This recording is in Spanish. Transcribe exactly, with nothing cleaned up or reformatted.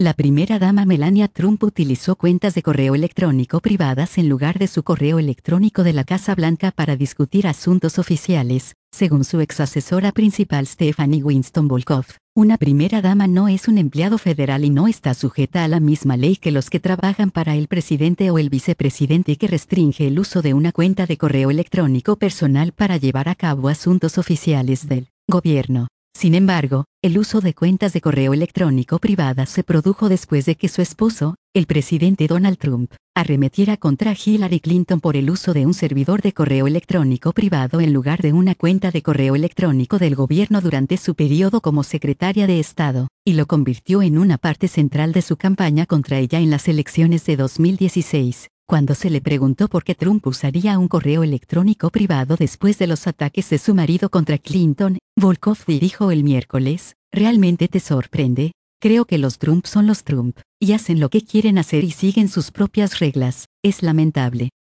La primera dama Melania Trump utilizó cuentas de correo electrónico privadas en lugar de su correo electrónico de la Casa Blanca para discutir asuntos oficiales, según su ex asesora principal Stephanie Winston Volkov. Una primera dama no es un empleado federal y no está sujeta a la misma ley que los que trabajan para el presidente o el vicepresidente, que restringe el uso de una cuenta de correo electrónico personal para llevar a cabo asuntos oficiales del gobierno. Sin embargo, el uso de cuentas de correo electrónico privadas se produjo después de que su esposo, el presidente Donald Trump, arremetiera contra Hillary Clinton por el uso de un servidor de correo electrónico privado en lugar de una cuenta de correo electrónico del gobierno durante su periodo como secretaria de Estado, y lo convirtió en una parte central de su campaña contra ella en las elecciones de dos mil dieciséis. Cuando se le preguntó por qué Trump usaría un correo electrónico privado después de los ataques de su marido contra Clinton, Volkov dijo el miércoles: ¿realmente te sorprende? Creo que los Trump son los Trump, y hacen lo que quieren hacer y siguen sus propias reglas. Es lamentable.